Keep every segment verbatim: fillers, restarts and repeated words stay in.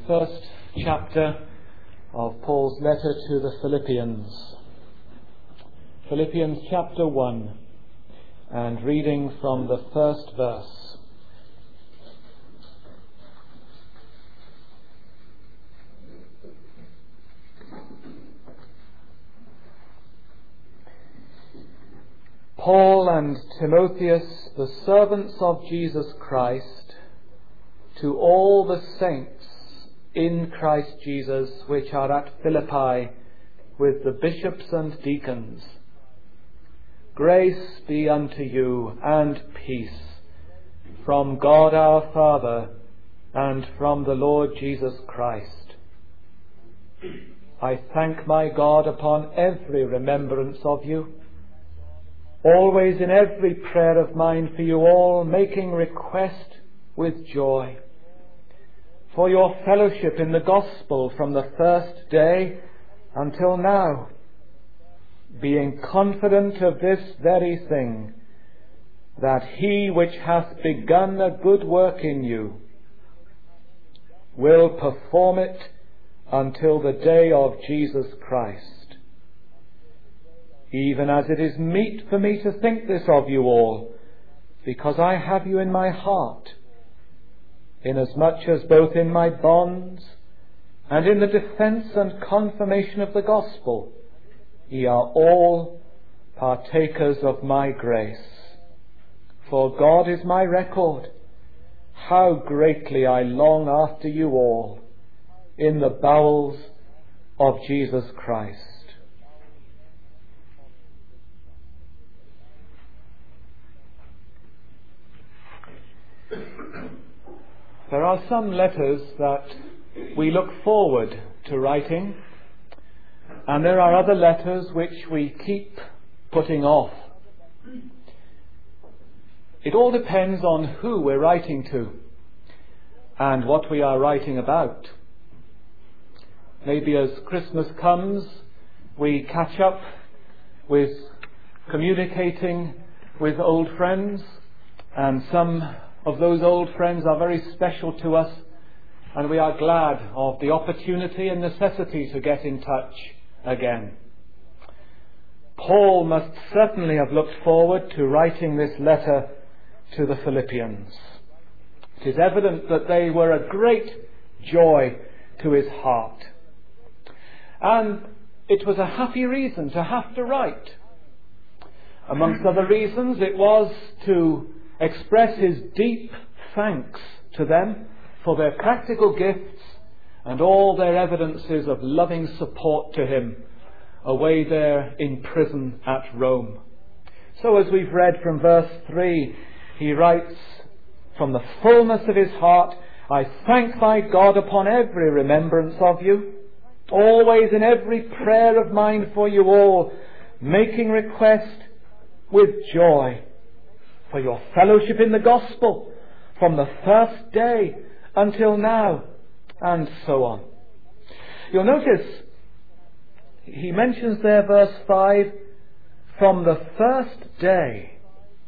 first chapter of Paul's letter to the Philippians. Philippians chapter one, and reading from the first verse. Paul and Timotheus, the servants of Jesus Christ, to all the saints in Christ Jesus which are at Philippi, with the bishops and deacons. Grace be unto you and peace from God our Father and from the Lord Jesus Christ. I thank my God upon every remembrance of you, always in every prayer of mine for you all, making request with joy for your fellowship in the gospel from the first day until now, being confident of this very thing, that he which hath begun a good work in you will perform it until the day of Jesus Christ. Even as it is meet for me to think this of you all, because I have you in my heart, inasmuch as both in my bonds and in the defence and confirmation of the gospel ye are all partakers of my grace. For God is my record, how greatly I long after you all in the bowels of Jesus Christ. There are some letters that we look forward to writing, and there are other letters which we keep putting off. It all depends on who we're writing to and what we are writing about. Maybe as Christmas comes, we catch up with communicating with old friends, and some of those old friends are very special to us, and we are glad of the opportunity and necessity to get in touch again. Paul must certainly have looked forward to writing this letter to the Philippians. It is evident that they were a great joy to his heart. And it was a happy reason to have to write. Amongst other reasons, it was to express his deep thanks to them for their practical gifts and all their evidences of loving support to him away there in prison at Rome. So as we've read from verse three, he writes, from the fullness of his heart, I thank my God upon every remembrance of you, always in every prayer of mine for you all, making request with joy for your fellowship in the gospel from the first day until now, and so on. You'll notice he mentions there, verse five, from the first day.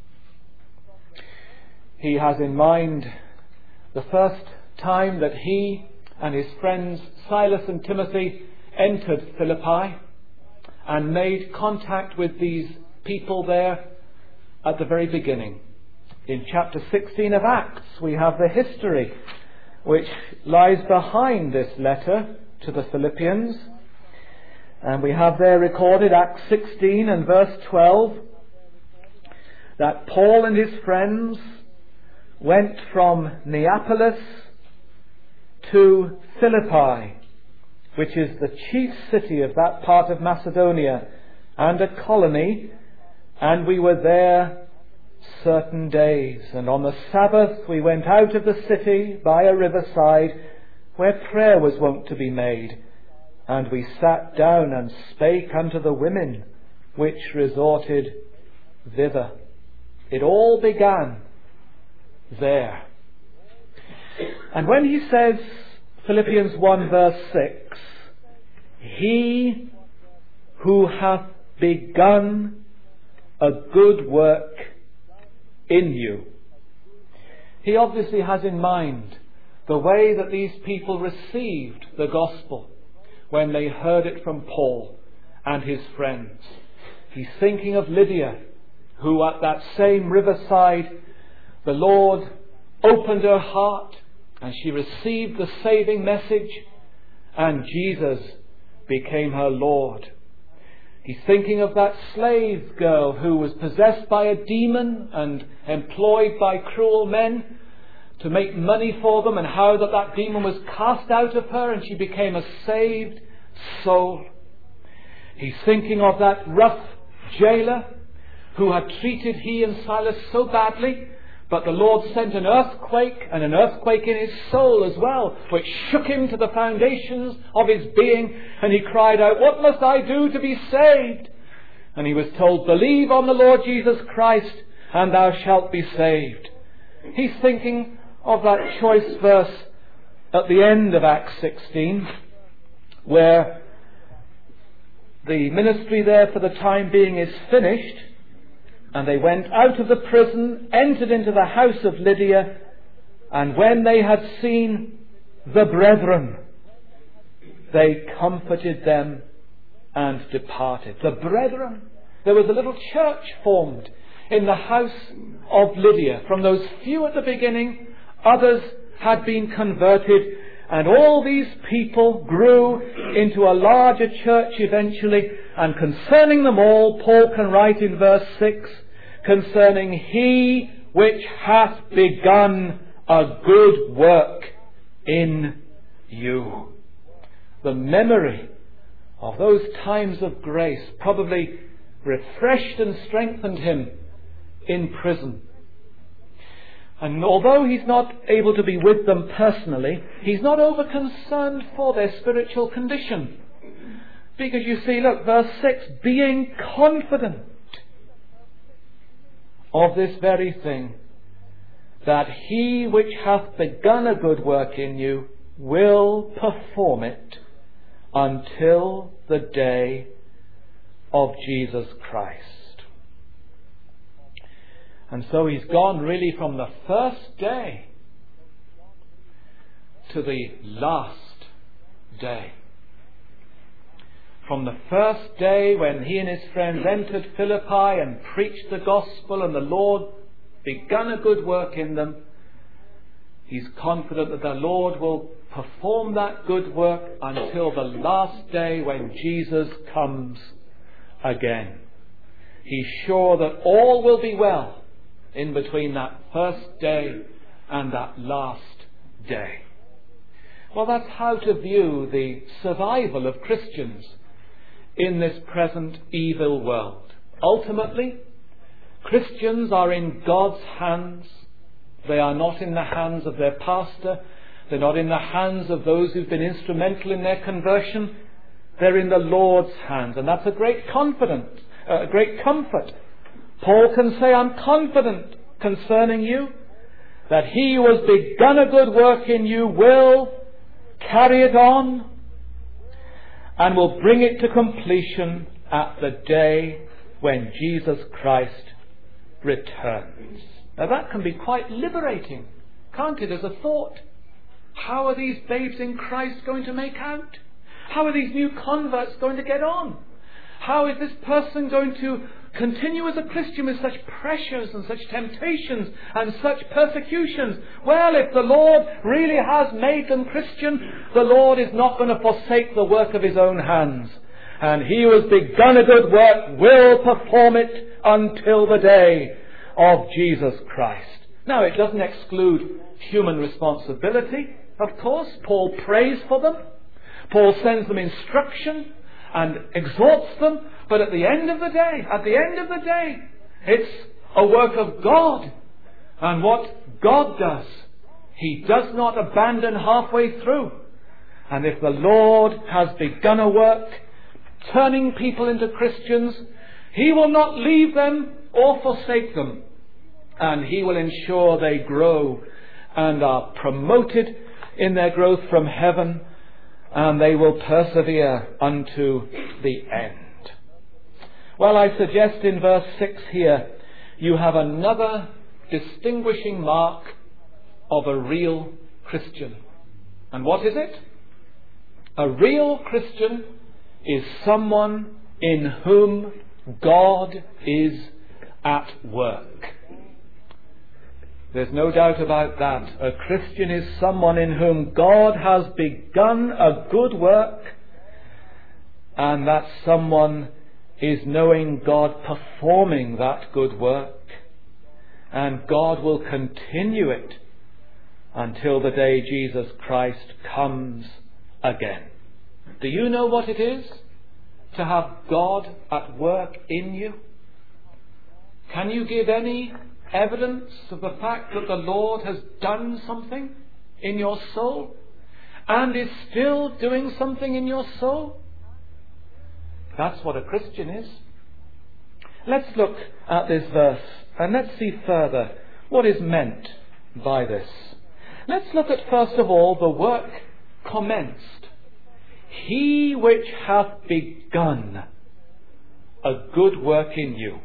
He has in mind the first time that he and his friends Silas and Timothy entered Philippi and made contact with these people there at the very beginning. In chapter sixteen of Acts, we have the history which lies behind this letter to the Philippians. And we have there recorded, Acts sixteen and verse twelve, that Paul and his friends went from Neapolis to Philippi, which is the chief city of that part of Macedonia and a colony, and we were there certain days. And on the Sabbath we went out of the city by a riverside where prayer was wont to be made, and we sat down and spake unto the women which resorted thither. It all began there. And when he says, Philippians one verse six, he who hath begun a good work in you, he obviously has in mind the way that these people received the gospel when they heard it from Paul and his friends. He's thinking of Lydia, who at that same riverside, the Lord opened her heart and she received the saving message, and Jesus became her Lord. He's thinking of that slave girl who was possessed by a demon and employed by cruel men to make money for them, and how that that demon was cast out of her and she became a saved soul. He's thinking of that rough jailer who had treated he and Silas so badly, but the Lord sent an earthquake, and an earthquake in his soul as well, which shook him to the foundations of his being, and he cried out, "What must I do to be saved?" And he was told, "Believe on the Lord Jesus Christ, and thou shalt be saved." He's thinking of that choice verse at the end of Acts sixteen, where the ministry there for the time being is finished, and they went out of the prison, entered into the house of Lydia, and when they had seen the brethren, they comforted them and departed. The brethren. There was a little church formed in the house of Lydia. From those few at the beginning, others had been converted, and all these people grew into a larger church eventually. And concerning them all, Paul can write in verse six, "Concerning he which hath begun a good work in you." The memory of those times of grace probably refreshed and strengthened him in prison. And although he's not able to be with them personally, he's not over concerned for their spiritual condition. Because you see, look, verse six, "Being confident of this very thing, that he which hath begun a good work in you will perform it until the day of Jesus Christ." And so he's gone really from the first day to the last day. From the first day when he and his friends entered Philippi and preached the gospel, and the Lord begun a good work in them, he's confident that the Lord will perform that good work until the last day when Jesus comes again. He's sure that all will be well in between that first day and that last day. Well, that's how to view the survival of Christians in this present evil world. Ultimately, Christians are in God's hands. They are not in the hands of their pastor. They're not in the hands of those who've been instrumental in their conversion. They're in the Lord's hands. And that's a great confidence, a great comfort. Paul can say, "I'm confident concerning you, that he who has begun a good work in you will carry it on and will bring it to completion at the day when Jesus Christ returns." Now that can be quite liberating, can't it, as a thought? How are these babes in Christ going to make out? How are these new converts going to get on? How is this person going to continue as a Christian with such pressures and such temptations and such persecutions? Well, if the Lord really has made them Christian, the Lord is not going to forsake the work of his own hands. And he who has begun a good work will perform it until the day of Jesus Christ. Now, it doesn't exclude human responsibility. Of course, Paul prays for them. Paul sends them instruction and exhorts them. But at the end of the day, at the end of the day, it's a work of God. And what God does, he does not abandon halfway through. And if the Lord has begun a work, turning people into Christians, he will not leave them or forsake them. And he will ensure they grow and are promoted in their growth from heaven, and they will persevere unto the end. Well, I suggest in verse six here, you have another distinguishing mark of a real Christian. And what is it? A real Christian is someone in whom God is at work. There's no doubt about that. A Christian is someone in whom God has begun a good work, and that someone is knowing God performing that good work, and God will continue it until the day Jesus Christ comes again. Do you know what it is to have God at work in you? Can you give any evidence of the fact that the Lord has done something in your soul and is still doing something in your soul? That's what a Christian is. Let's look at this verse and let's see further what is meant by this. Let's look at first of all the work commenced. He which hath begun a good work in you.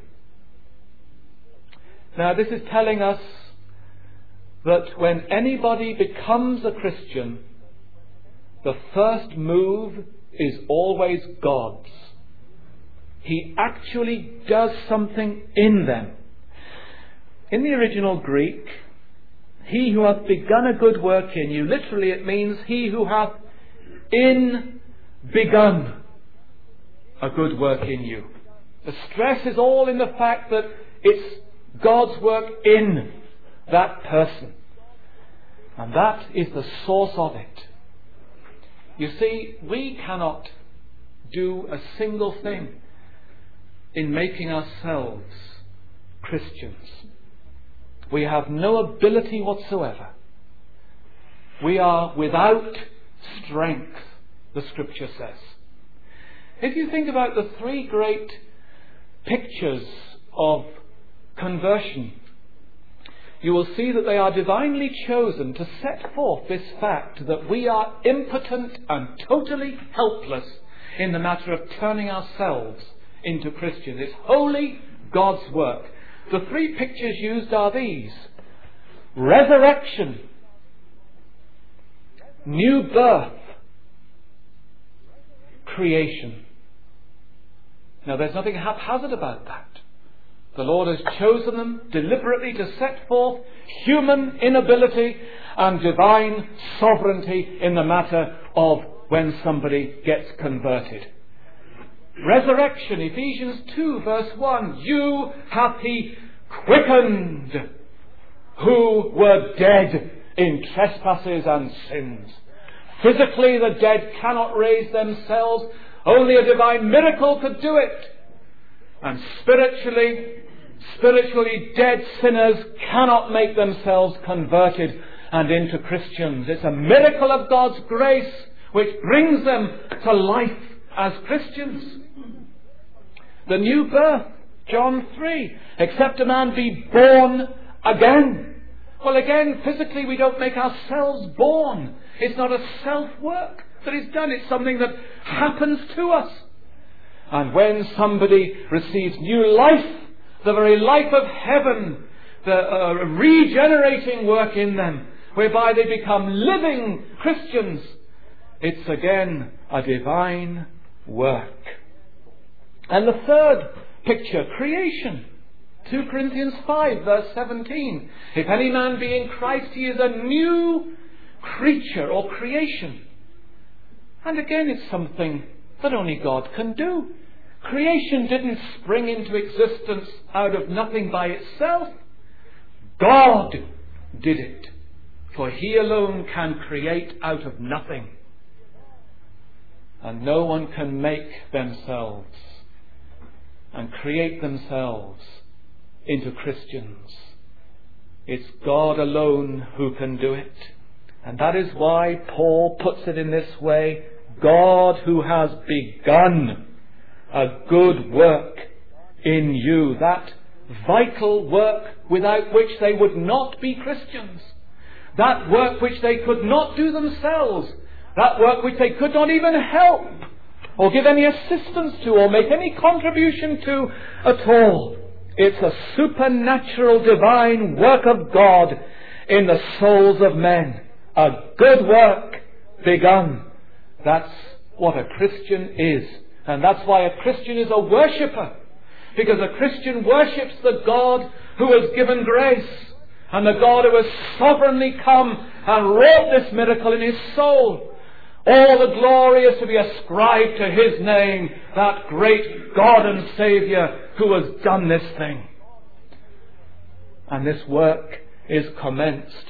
Now this is telling us that when anybody becomes a Christian, the first move is always God's. He actually does something in them. In the original Greek, he who hath begun a good work in you, literally it means he who hath in begun a good work in you. The stress is all in the fact that it's God's work in that person. And that is the source of it. You see, we cannot do a single thing in making ourselves Christians. We have no ability whatsoever. We are without strength, the Scripture says. If you think about the three great pictures of conversion, you will see that they are divinely chosen to set forth this fact that we are impotent and totally helpless in the matter of turning ourselves into Christians. It's wholly God's work. The three pictures used are these: resurrection, new birth, creation. Now there's nothing haphazard about that. The Lord has chosen them deliberately to set forth human inability and divine sovereignty in the matter of when somebody gets converted. Resurrection, Ephesians two verse one, you hath he quickened who were dead in trespasses and sins. Physically the dead cannot raise themselves, only a divine miracle could do it. And spiritually, spiritually dead sinners cannot make themselves converted and into Christians. It's a miracle of God's grace which brings them to life as Christians. The new birth, John three, except a man be born again. Well, again, physically we don't make ourselves born. It's not a self-work that is done. It's something that happens to us. And when somebody receives new life, the very life of heaven, the uh, regenerating work in them, whereby they become living Christians, it's again a divine work. And the third picture, creation. two Corinthians five verse seventeen. If any man be in Christ, he is a new creature or creation. And again, it's something that only God can do. Creation didn't spring into existence out of nothing by itself. God did it. For he alone can create out of nothing. And no one can make themselves and create themselves into Christians. It's God alone who can do it. And that is why Paul puts it in this way: God who has begun a good work in you. That vital work without which they would not be Christians. That work which they could not do themselves. That work which they could not even help or give any assistance to or make any contribution to at all. It's a supernatural divine work of God in the souls of men. a good work begun. That's what a Christian is. And that's why a Christian is a worshipper. Because a Christian worships the God who has given grace, and the God who has sovereignly come and wrought this miracle in his soul. All the glory is to be ascribed to his name, that great God and Saviour who has done this thing. And this work is commenced.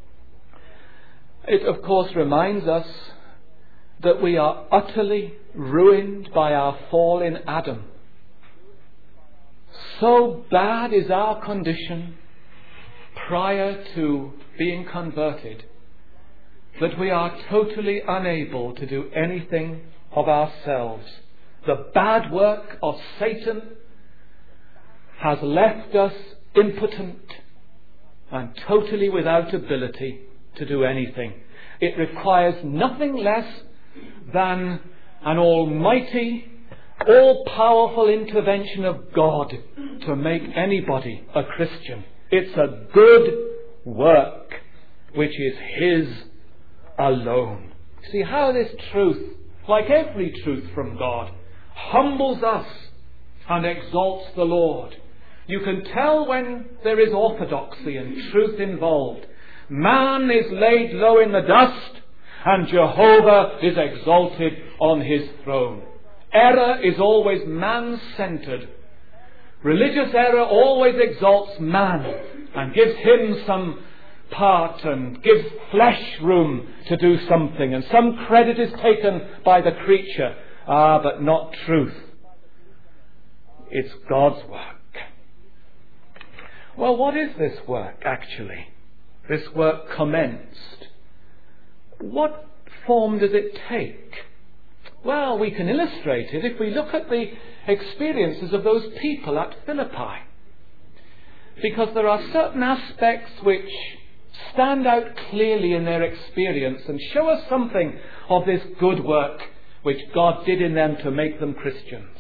It, of course, reminds us that we are utterly ruined by our fall in Adam. So bad is our condition prior to being converted that we are totally unable to do anything of ourselves. The bad work of Satan has left us impotent and totally without ability to do anything. It requires nothing less than an almighty, all-powerful intervention of God to make anybody a Christian. It's a good work which is His alone. See how this truth, like every truth from God, humbles us and exalts the Lord. You can tell when there is orthodoxy and truth involved. Man is laid low in the dust, and Jehovah is exalted on his throne. Error is always man-centered. Religious error always exalts man and gives him some part and gives flesh room to do something, and some credit is taken by the creature. Ah, but not truth. It's God's work. Well, what is this work actually? This work commenced. What form does it take? Well, we can illustrate it if we look at the experiences of those people at Philippi. Because there are certain aspects which stand out clearly in their experience and show us something of this good work which God did in them to make them Christians.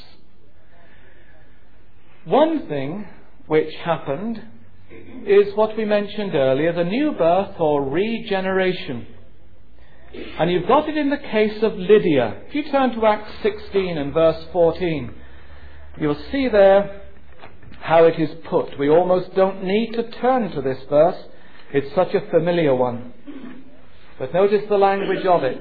One thing which happened is what we mentioned earlier, the new birth or regeneration. And you've got it in the case of Lydia. If you turn to Acts sixteen and verse fourteen, you'll see there how it is put. We almost don't need to turn to this verse. It's such a familiar one. But notice the language of it.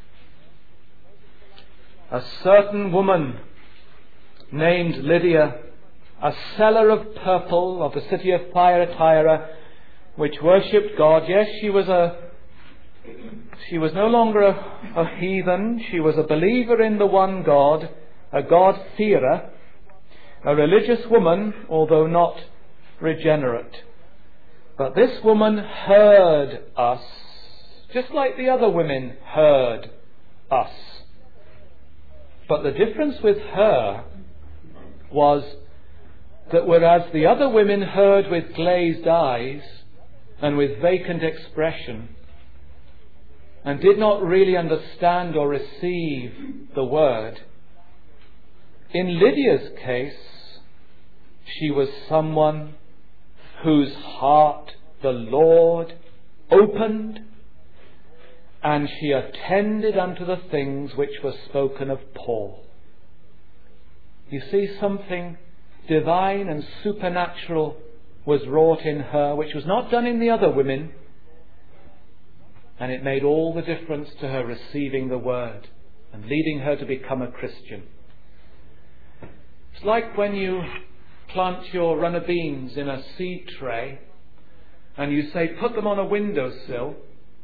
A certain woman named Lydia, a seller of purple of the city of Thyatira, which worshipped God. Yes, she was a she was no longer a, a heathen. She was a believer in the one God, a God-fearer, a religious woman, although not regenerate. But this woman heard us, just like the other women heard us. But the difference with her was that whereas the other women heard with glazed eyes and with vacant expression and did not really understand or receive the word, in Lydia's case, she was someone whose heart the Lord opened, and she attended unto the things which were spoken of Paul. You see, something divine and supernatural was wrought in her, which was not done in the other women, and it made all the difference to her receiving the word and leading her to become a Christian. It's like when you plant your runner beans in a seed tray and you say put them on a windowsill,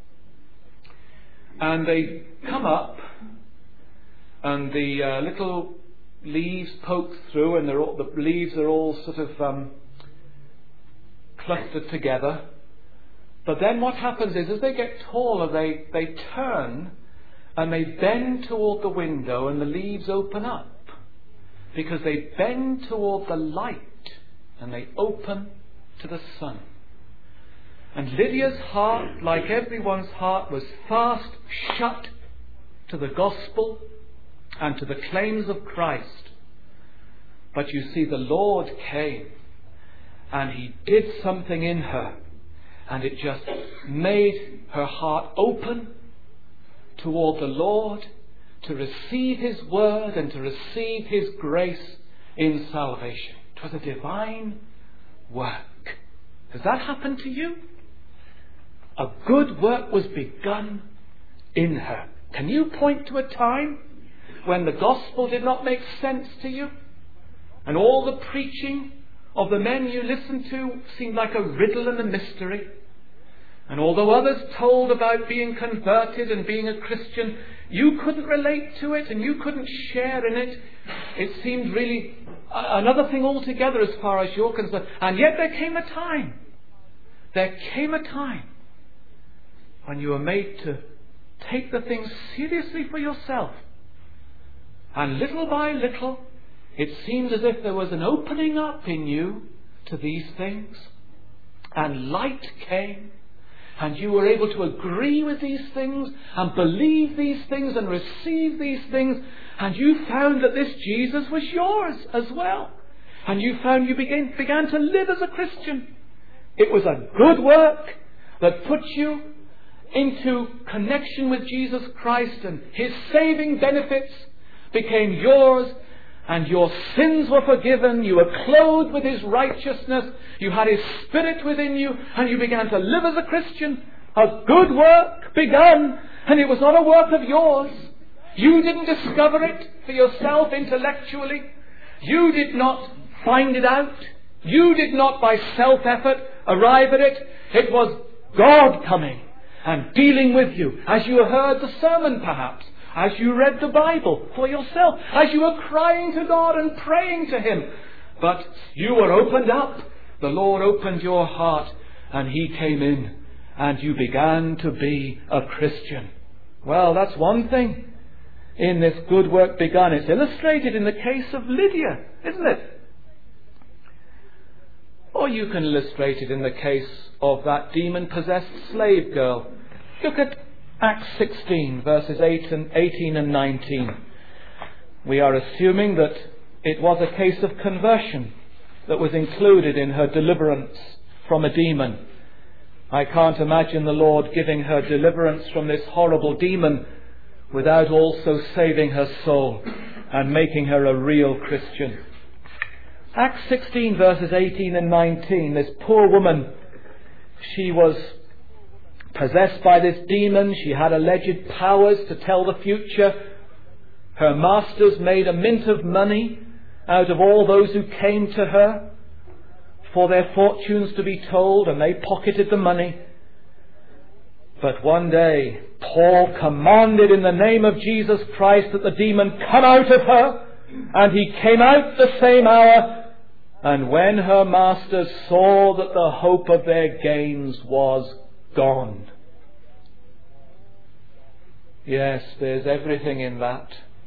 and they come up and the uh, little leaves poke through, and they're all, the leaves are all sort of um, clustered together. But then what happens is, as they get taller, they, they turn and they bend toward the window, and the leaves open up because they bend toward the light and they open to the sun. And Lydia's heart, like everyone's heart, was fast shut to the gospel and to the claims of Christ. But you see, the Lord came and He did something in her, And it just made her heart open toward the Lord, to receive His word and to receive His grace in salvation. It was a divine work. Has that happened to you? A good work was begun in her. Can you point to a time when the gospel did not make sense to you? And all the preaching of the men you listened to seemed like a riddle and a mystery? And although others told about being converted and being a Christian, you couldn't relate to it and you couldn't share in it. It seemed really another thing altogether as far as you're concerned. And yet there came a time, there came a time when you were made to take the things seriously for yourself. And little by little, it seemed as if there was an opening up in you to these things. And light came. And you were able to agree with these things and believe these things and receive these things. And you found that this Jesus was yours as well. And you found you began, began to live as a Christian. It was a good work that put you into connection with Jesus Christ, and His saving benefits became yours, and your sins were forgiven. You were clothed with His righteousness. You had His Spirit within you, and you began to live as a Christian. A good work begun, and it was not a work of yours. You didn't discover it for yourself intellectually. You did not find it out. You did not by self-effort arrive at it. It was God coming and dealing with you as you heard the sermon perhaps, as you read the Bible for yourself, as you were crying to God and praying to Him. But you were opened up. The Lord opened your heart and He came in and you began to be a Christian. Well, that's one thing in this good work begun. It's illustrated in the case of Lydia, isn't it? Or you can illustrate it in the case of that demon-possessed slave girl. Look at Acts sixteen, verses eighteen and nineteen. We are assuming that it was a case of conversion that was included in her deliverance from a demon. I can't imagine the Lord giving her deliverance from this horrible demon without also saving her soul and making her a real Christian. Acts sixteen, verses eighteen and nineteen. This poor woman, she was possessed by this demon. She had alleged powers to tell the future. Her masters made a mint of money out of all those who came to her for their fortunes to be told, and they pocketed the money. But one day, Paul commanded in the name of Jesus Christ that the demon come out of her, and he came out the same hour. And when her masters saw that the hope of their gains was gone. Yes, there's everything in that.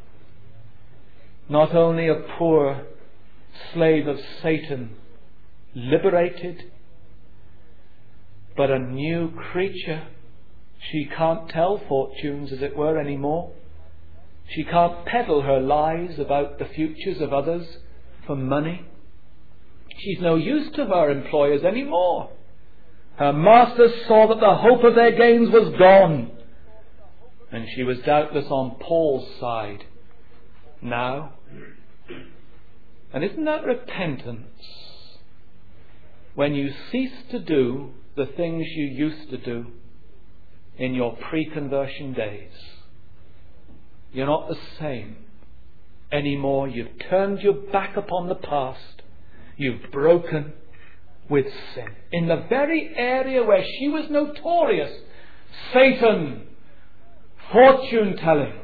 Not only a poor slave of Satan liberated, but a new creature. She can't tell fortunes, as it were, anymore. She can't peddle her lies about the futures of others for money. She's no use to her employers anymore. Her masters saw that the hope of their gains was gone. And she was doubtless on Paul's side now. And isn't that repentance? When you cease to do the things you used to do in your pre-conversion days. You're not the same anymore. You've turned your back upon the past. You've broken with sin. In the very area where she was notorious, Satan, fortune telling.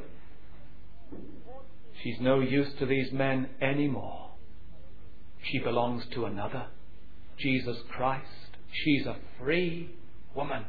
She's no use to these men anymore. She belongs to another, Jesus Christ. She's a free woman.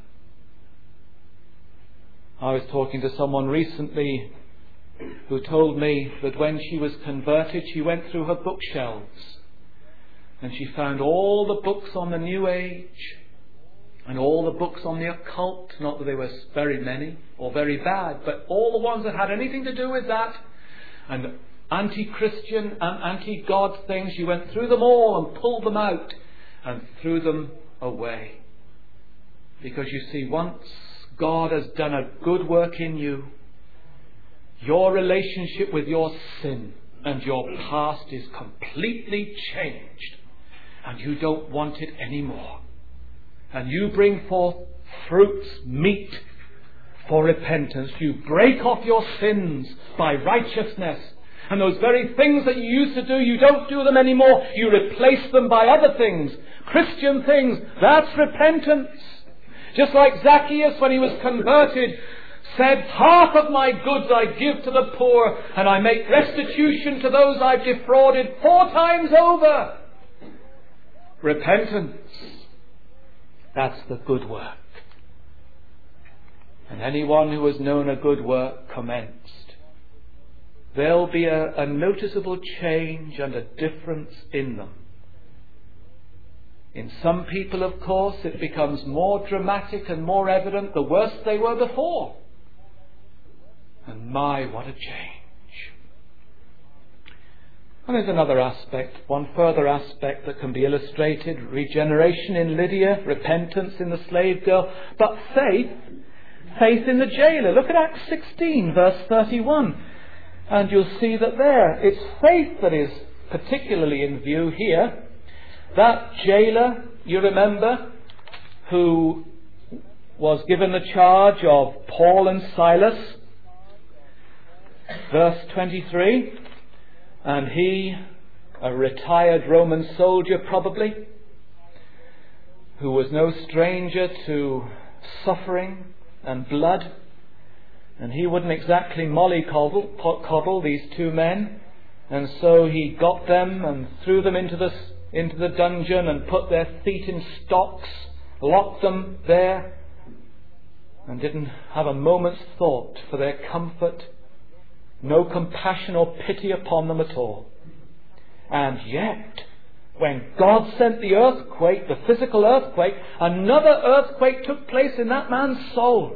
I was talking to someone recently who told me that when she was converted, she went through her bookshelves and she found all the books on the New Age and all the books on the occult. Not that they were very many or very bad, but all the ones that had anything to do with that, and anti-Christian and anti-God things. She went through them all and pulled them out and threw them away. Because you see, once God has done a good work in you, your relationship with your sin and your past is completely changed, and you don't want it anymore. And you bring forth fruits meet for repentance. You break off your sins by righteousness. And those very things that you used to do, you don't do them anymore. You replace them by other things. Christian things. That's repentance. Just like Zacchaeus, when he was converted, said, half of my goods I give to the poor, and I make restitution to those I've defrauded four times over. Repentance. That's the good work. And anyone who has known a good work commenced, there'll be a, a noticeable change and a difference in them. In some people, of course, it becomes more dramatic and more evident the worse they were before. And my, what a change. And there's another aspect, one further aspect that can be illustrated. Regeneration in Lydia, repentance in the slave girl, but faith, faith in the jailer. Look at Acts sixteen, verse thirty-one. And you'll see that there, it's faith that is particularly in view here. That jailer, you remember, who was given the charge of Paul and Silas. Verse twenty-three, and he, a retired Roman soldier probably, who was no stranger to suffering and blood, and he wouldn't exactly mollycoddle coddle these two men, and so he got them and threw them into the, into the dungeon and put their feet in stocks, locked them there, and didn't have a moment's thought for their comfort. No compassion or pity upon them at all. And yet, when God sent the earthquake, the physical earthquake, another earthquake took place in that man's soul.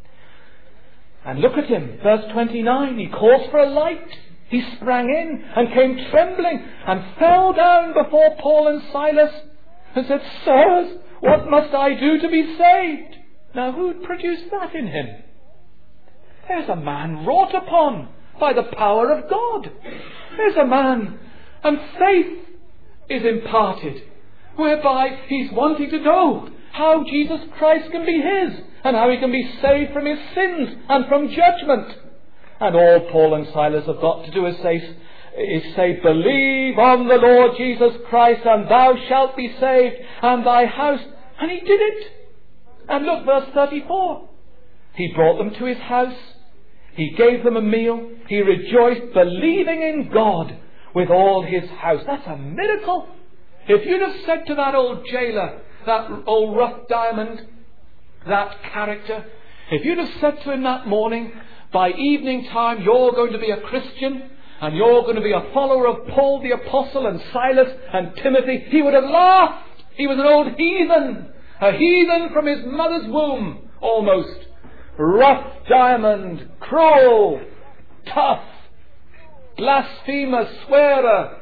And look at him, verse twenty-nine, he calls for a light. He sprang in and came trembling and fell down before Paul and Silas and said, Sirs, what must I do to be saved? Now, who'd produced that in him? There's a man wrought upon by the power of God. There's a man, and faith is imparted, whereby he's wanting to know how Jesus Christ can be his, and how he can be saved from his sins and from judgment. And all Paul and Silas have got to do is say, is say, believe on the Lord Jesus Christ, and thou shalt be saved, and thy house. And he did it. And look, verse thirty-four. He brought them to his house. He gave them a meal. He rejoiced, believing in God with all his house. That's a miracle. If you'd have said to that old jailer, that old rough diamond, that character, if you'd have said to him that morning, by evening time you're going to be a Christian, and you're going to be a follower of Paul the Apostle and Silas and Timothy, he would have laughed. He was an old heathen, a heathen from his mother's womb, almost. Rough diamond, cruel, tough, blasphemer, swearer.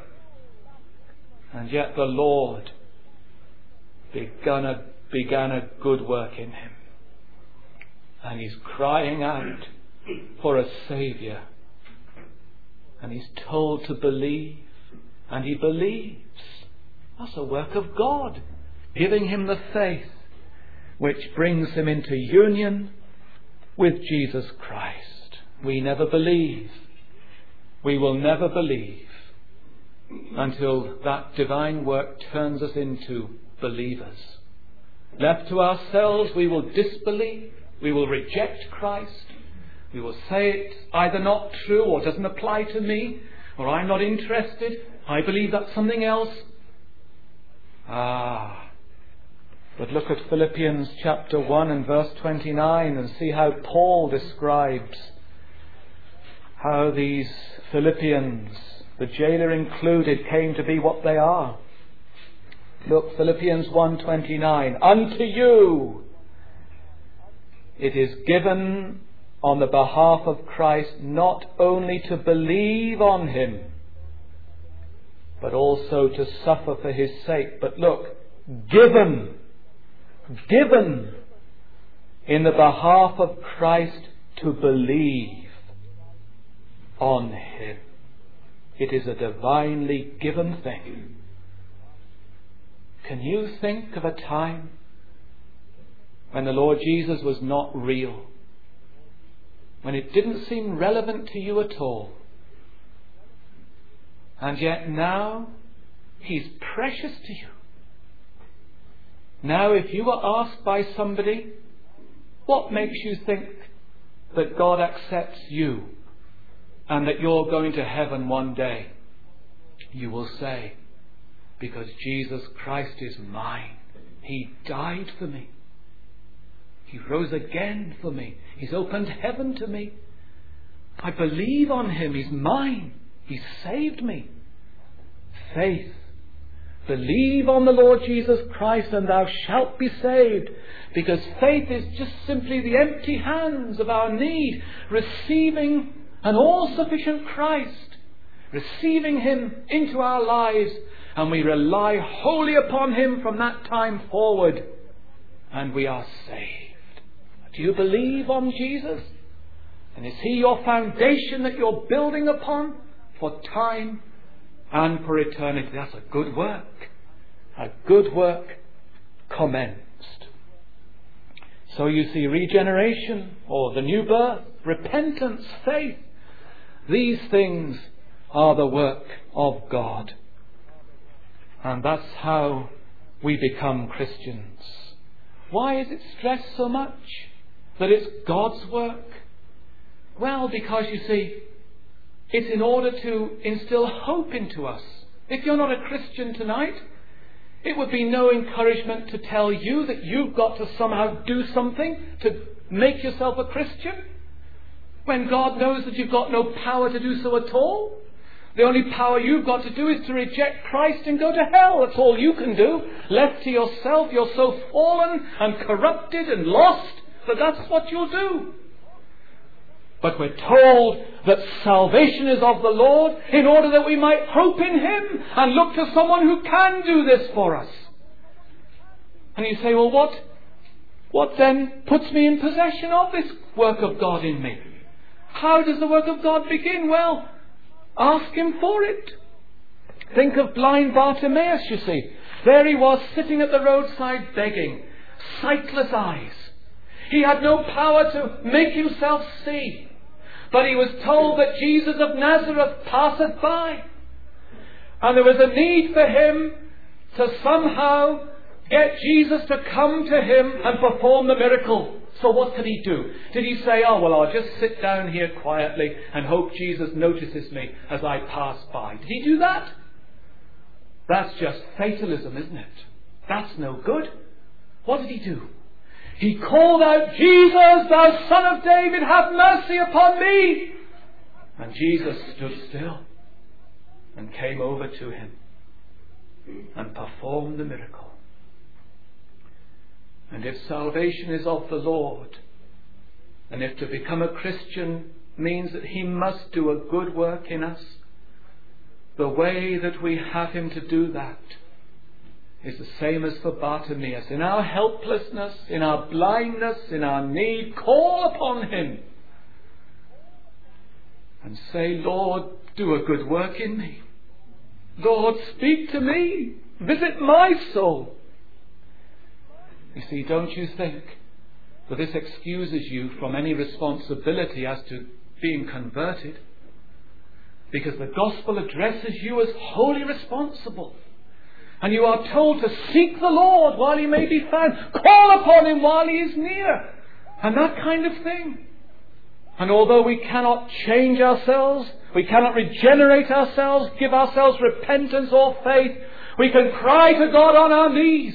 And yet the Lord began a, began a good work in him. And he's crying out for a Saviour. And he's told to believe. And he believes. That's a work of God, giving him the faith which brings him into union with Jesus Christ. We never believe. We will never believe until that divine work turns us into believers. Left to ourselves, we will disbelieve. We will reject Christ. We will say it's either not true or doesn't apply to me, or I'm not interested. I believe that's something else. Ah. But look at Philippians chapter one and verse twenty-nine and see how Paul describes how these Philippians, the jailer included, came to be what they are. Look, Philippians one twenty-nine. Unto you it is given on the behalf of Christ not only to believe on him, but also to suffer for his sake. But look, given, given in the behalf of Christ to believe on him. It is a divinely given thing. Can you think of a time when the Lord Jesus was not real? When it didn't seem relevant to you at all? And yet now he's precious to you. Now if you were asked by somebody, what makes you think that God accepts you and that you're going to heaven one day? You will say, because Jesus Christ is mine. He died for me. He rose again for me. He's opened heaven to me. I believe on him. He's mine. He saved me. Faith. Believe on the Lord Jesus Christ and thou shalt be saved. Because faith is just simply the empty hands of our need, receiving an all-sufficient Christ, receiving him into our lives, and we rely wholly upon him from that time forward, and we are saved. Do you believe on Jesus? And is he your foundation that you're building upon for time and for eternity? That's a good work. A good work commenced. So you see, regeneration, or the new birth, repentance, faith, these things are the work of God. And that's how we become Christians. Why is it stressed so much that it's God's work? Well, because you see, it's in order to instill hope into us. If you're not a Christian tonight, it would be no encouragement to tell you that you've got to somehow do something to make yourself a Christian, when God knows that you've got no power to do so at all. The only power you've got to do is to reject Christ and go to hell. That's all you can do. Left to yourself, you're so fallen and corrupted and lost that that's what you'll do. But we're told that salvation is of the Lord in order that we might hope in him and look to someone who can do this for us. And you say, well, what, what then puts me in possession of this work of God in me? How does the work of God begin? Well, ask him for it. Think of blind Bartimaeus, you see. There he was sitting at the roadside begging, sightless eyes. He had no power to make himself see. But he was told that Jesus of Nazareth passeth by. And there was a need for him to somehow get Jesus to come to him and perform the miracle. So what did he do? Did he say, oh, well, I'll just sit down here quietly and hope Jesus notices me as I pass by? Did he do that? That's just fatalism, isn't it? That's no good. What did he do? He called out, Jesus, thou Son of David, have mercy upon me. And Jesus stood still and came over to him and performed the miracle. And if salvation is of the Lord, and if to become a Christian means that he must do a good work in us, the way that we have him to do that is the same as for Bartimaeus. In our helplessness, in our blindness, in our need, call upon him and say, Lord, do a good work in me. Lord, speak to me. Visit my soul. You see, don't you think that this excuses you from any responsibility as to being converted? Because the gospel addresses you as wholly responsible. And you are told to seek the Lord while he may be found. Call upon him while he is near. And that kind of thing. And although we cannot change ourselves, we cannot regenerate ourselves, give ourselves repentance or faith, we can cry to God on our knees.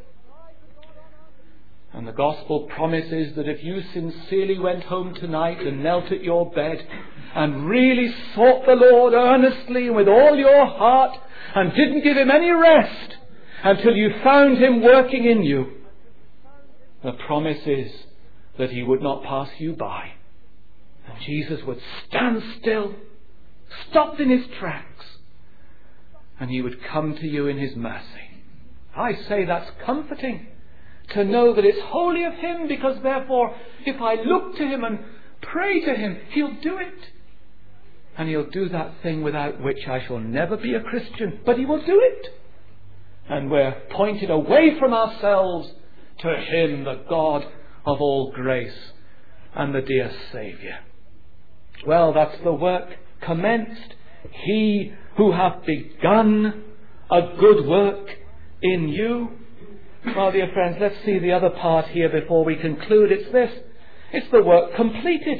And the gospel promises that if you sincerely went home tonight and knelt at your bed and really sought the Lord earnestly with all your heart and didn't give him any rest until you found him working in you, the promise is that he would not pass you by. And Jesus would stand still, stopped in his tracks, and he would come to you in his mercy. I say that's comforting to know that it's wholly of him, because therefore if I look to him and pray to him, he'll do it. And he'll do that thing without which I shall never be a Christian, but he will do it. And we're pointed away from ourselves to him, the God of all grace and the dear Saviour. Well, that's the work commenced. He who hath begun a good work in you. Well, dear friends, let's see the other part here before we conclude. It's this. It's the work completed.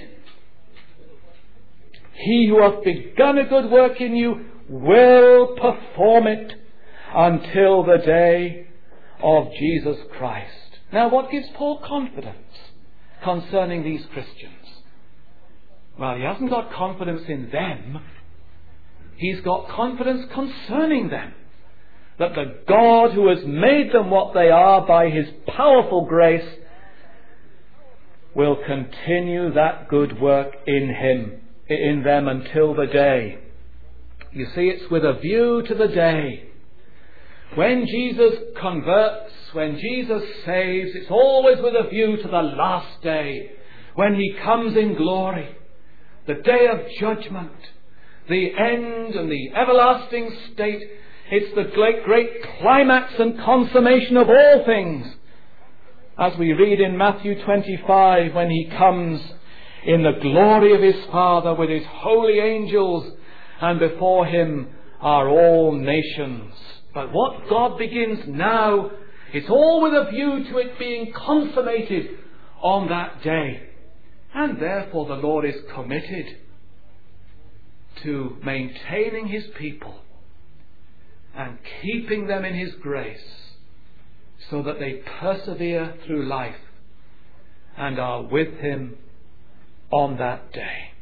He who hath begun a good work in you will perform it until the day of Jesus Christ. Now, what gives Paul confidence concerning these Christians? Well, he hasn't got confidence in them. He's got confidence concerning them. That the God who has made them what they are by his powerful grace will continue that good work in him, in them until the day. You see, it's with a view to the day. When Jesus converts, when Jesus saves, it's always with a view to the last day, when he comes in glory, the day of judgment, the end and the everlasting state. It's the great, great climax and consummation of all things. As we read in Matthew twenty-five, when he comes in the glory of his Father with his holy angels, and before him are all nations. But what God begins now, it's all with a view to it being consummated on that day. And therefore the Lord is committed to maintaining his people and keeping them in his grace, so that they persevere through life and are with him on that day.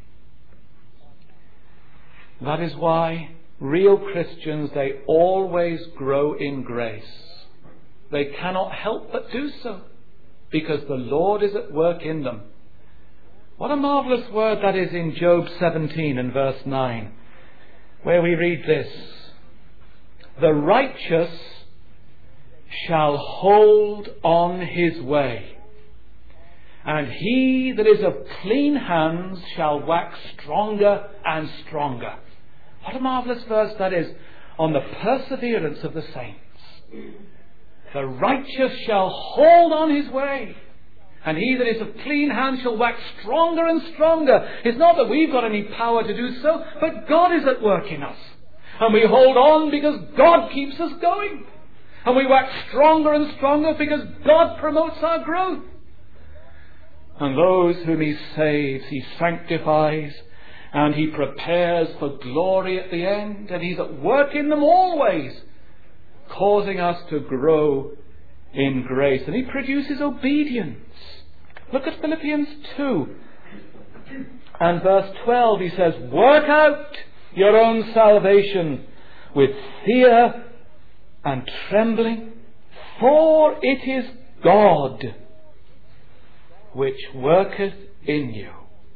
That is why real Christians, they always grow in grace. They cannot help but do so, because the Lord is at work in them. What a marvellous word that is in Job seventeen and verse nine, where we read this: the righteous shall hold on his way, and he that is of clean hands shall wax stronger and stronger. What a marvellous verse that is on the perseverance of the saints. The righteous shall hold on his way, and he that is of clean hands shall wax stronger and stronger. It's not that we've got any power to do so, but God is at work in us. And we hold on because God keeps us going. And we wax stronger and stronger because God promotes our growth. And those whom he saves, he sanctifies, and he prepares for glory at the end. And he's at work in them always, causing us to grow in grace. And he produces obedience. Look at Philippians two and verse twelve. He says, work out your own salvation with fear and trembling, for it is God which worketh in you,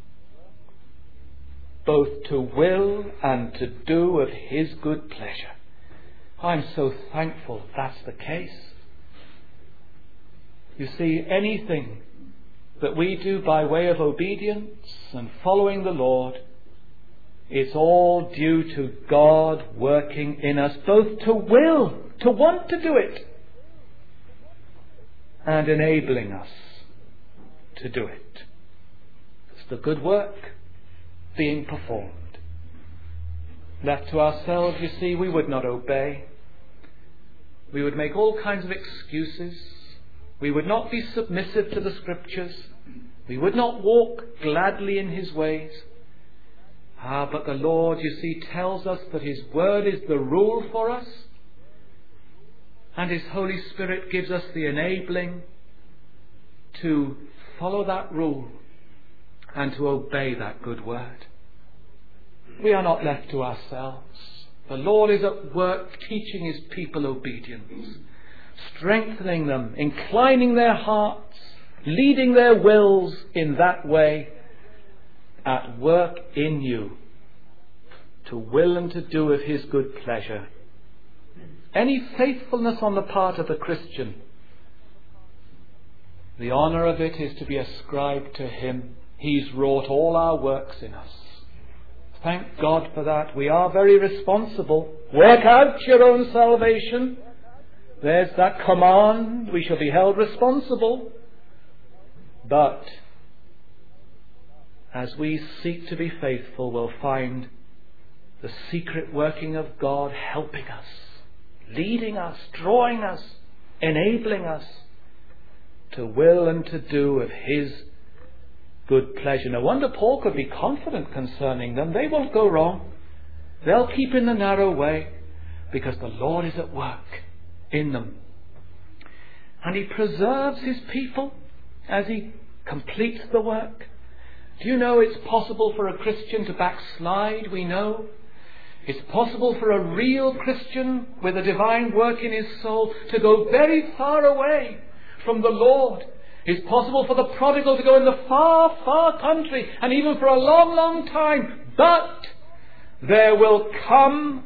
both to will and to do of his good pleasure. I'm so thankful that's the case. You see, anything that we do by way of obedience and following the Lord, it's all due to God working in us, both to will, to want to do it, and enabling us to do it. It's the good work being performed. Left to ourselves, you see, we would not obey. We would make all kinds of excuses. We would not be submissive to the Scriptures. We would not walk gladly in his ways. Ah, but the Lord, you see, tells us that his word is the rule for us, and his Holy Spirit gives us the enabling to follow that rule and to obey that good word. We are not left to ourselves. The Lord is at work teaching his people obedience, strengthening them, inclining their hearts, leading their wills in that way, at work in you, to will and to do of his good pleasure. Any faithfulness on the part of the Christian The honour of it is to be ascribed to Him. He's wrought all our works in us. Thank God for that. We are very responsible. Work out your own salvation. There's that command. We shall be held responsible. But as we seek to be faithful, we'll find the secret working of God helping us, leading us, drawing us, enabling us to will and to do of His good pleasure. No wonder Paul could be confident concerning them. They won't go wrong. They'll keep in the narrow way because the Lord is at work in them. And He preserves His people as He completes the work. Do you know it's possible for a Christian to backslide? We know. It's possible for a real Christian with a divine work in his soul to go very far away from the Lord. It's possible for the prodigal to go in the far, far country and even for a long, long time. But there will come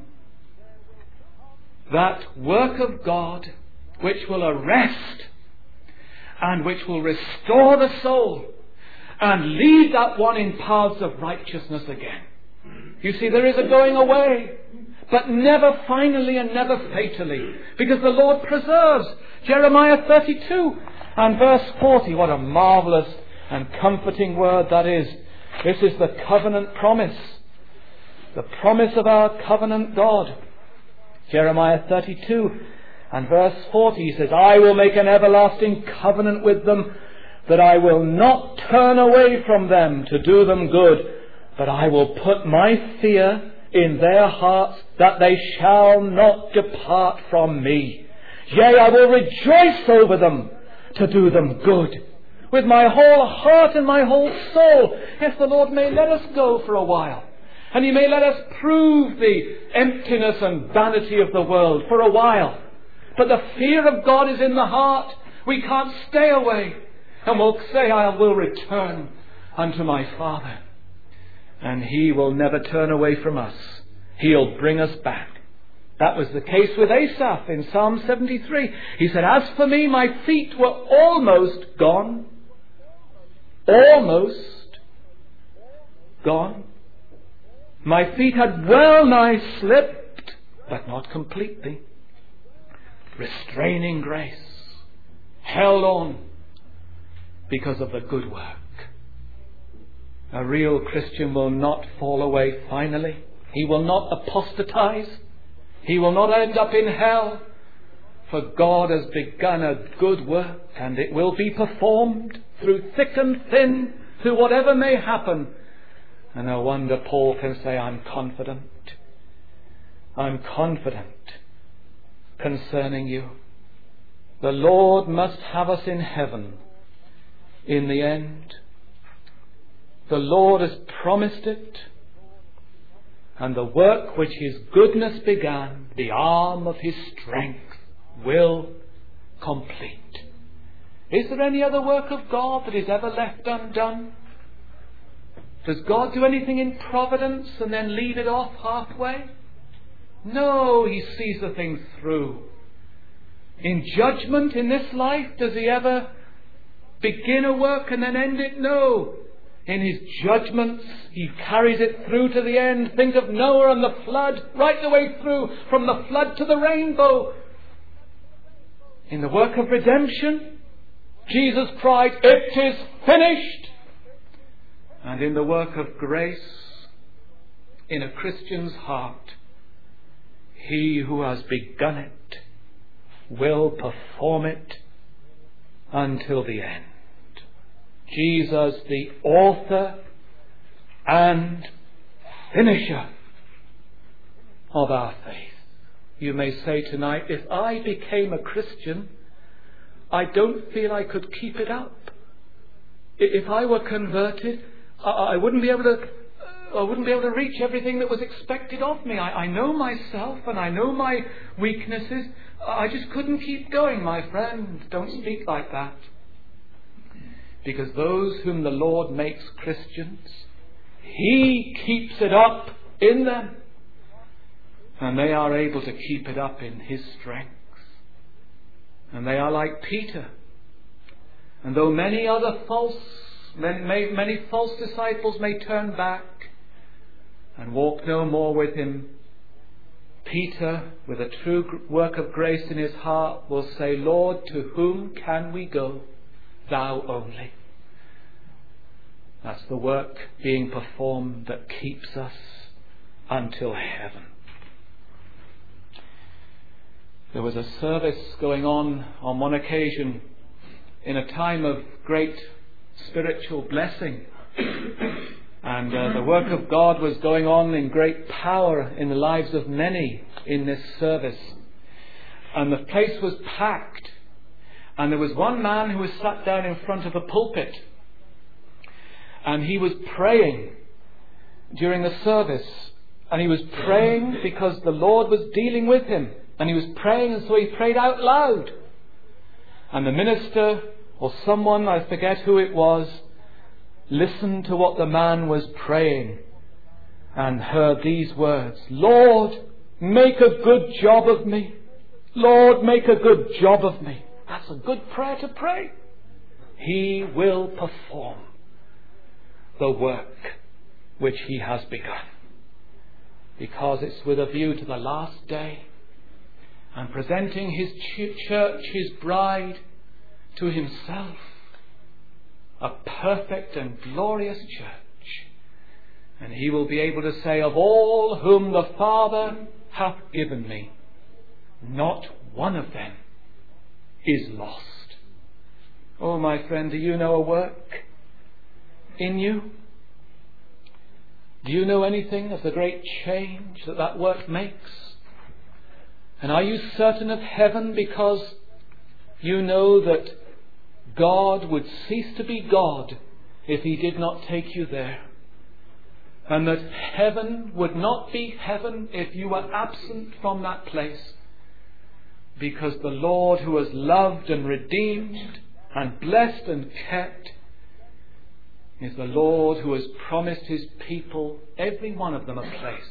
that work of God which will arrest and which will restore the soul and lead that one in paths of righteousness again. You see, there is a going away, but never finally and never fatally, because the Lord preserves. Jeremiah thirty-two and verse forty, what a marvellous and comforting word that is. This is the covenant promise, the promise of our covenant God. Jeremiah thirty-two and verse forty, he says, I will make an everlasting covenant with them, that I will not turn away from them to do them good, but I will put my fear in their hearts, that they shall not depart from me. Yea, I will rejoice over them to do them good, with my whole heart and my whole soul. Yes, the Lord may let us go for a while, and He may let us prove the emptiness and vanity of the world for a while. But the fear of God is in the heart. We can't stay away. And we'll say, I will return unto my Father. And He will never turn away from us. He'll bring us back. That was the case with Asaph in Psalm seventy-three. He said, as for me, my feet were almost gone. Almost gone. My feet had well nigh slipped, but not completely. Restraining grace. Held on because of the good work. A real Christian will not fall away finally. He will not apostatize. He will not end up in hell. For God has begun a good work, and it will be performed through thick and thin, through whatever may happen. And no wonder Paul can say, I'm confident. I'm confident concerning you. The Lord must have us in heaven in the end. The Lord has promised it, and the work which His goodness began, the arm of His strength, will complete. Is there any other work of God that is ever left undone? Does God do anything in providence and then leave it off halfway? No, He sees the thing through. In judgment in this life, does He ever begin a work and then end it? No. In His judgments, He carries it through to the end. Think of Noah and the flood, right the way through, from the flood to the rainbow. In the work of redemption, Jesus cried, it is finished. And in the work of grace, in a Christian's heart, He who has begun it will perform it until the end. Jesus, the author and finisher of our faith. You may say tonight, if I became a Christian, I don't feel I could keep it up. If I were converted, I wouldn't be able to I wouldn't be able to reach everything that was expected of me. I, I know myself and I know my weaknesses. I just couldn't keep going, my friend. Don't speak like that. Because those whom the Lord makes Christians, He keeps it up in them. And they are able to keep it up in His strength. And they are like Peter. And though many other false, many, many false disciples may turn back and walk no more with him, Peter, with a true work of grace in his heart, will say, Lord, to whom can we go? Thou only. That's the work being performed that keeps us until heaven. There was a service going on on one occasion in a time of great spiritual blessing. And uh, the work of God was going on in great power in the lives of many in this service. And the place was packed. And there was one man who was sat down in front of a pulpit. And he was praying during the service. And he was praying because the Lord was dealing with him. And he was praying, and so he prayed out loud. And the minister, or someone, I forget who it was, listened to what the man was praying and heard these words, Lord, make a good job of me. Lord, make a good job of me. That's a good prayer to pray. He will perform the work which he has begun, because it's with a view to the last day and presenting his church, his bride, to himself, a perfect and glorious church. And he will be able to say, of all whom the Father hath given me, not one of them is lost. Oh, my friend, do you know a work in you? Do you know anything of the great change that that work makes? And are you certain of heaven because you know that God would cease to be God if he did not take you there? And that heaven would not be heaven if you were absent from that place? Because the Lord, who has loved and redeemed and blessed and kept, is the Lord who has promised his people, every one of them, a place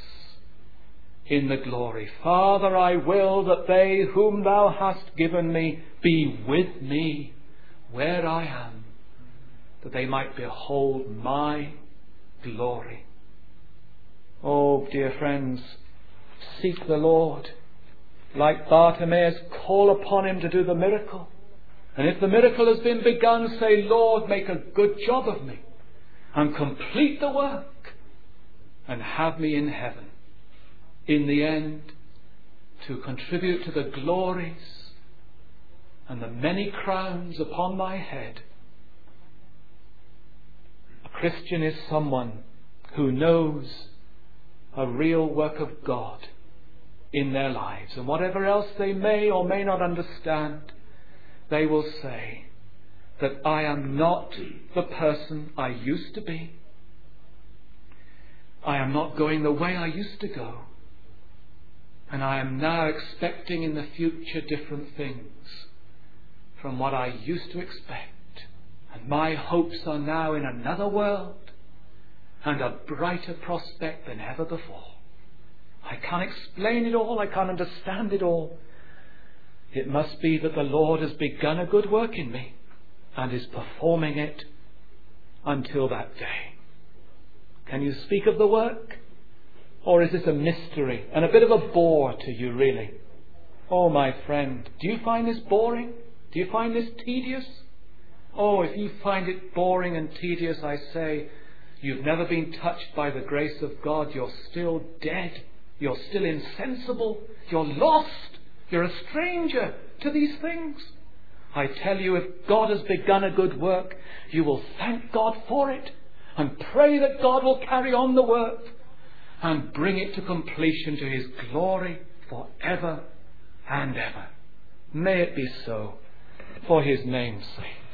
in the glory. Father, I will that they whom thou hast given me be with me where I am, that they might behold my glory. Oh, dear friends, seek the Lord. Like Bartimaeus, call upon him to do the miracle. And if the miracle has been begun, say, Lord, make a good job of me and complete the work and have me in heaven. In the end, to contribute to the glories and the many crowns upon my head. A Christian is someone who knows a real work of God in their lives. And whatever else they may or may not understand, they will say that I am not the person I used to be. I am not going the way I used to go. And I am now expecting in the future different things from what I used to expect. And my hopes are now in another world and a brighter prospect than ever before. I can't explain it all. I can't understand it all. It must be that the Lord has begun a good work in me and is performing it until that day. Can you speak of the work? Or is this a mystery and a bit of a bore to you, really? Oh, my friend, do you find this boring? Do you find this tedious? Oh, if you find it boring and tedious, I say, you've never been touched by the grace of God. You're still dead. You're still insensible. You're lost. You're a stranger to these things. I tell you, if God has begun a good work, you will thank God for it and pray that God will carry on the work and bring it to completion to his glory forever and ever. May it be so, for his name's sake.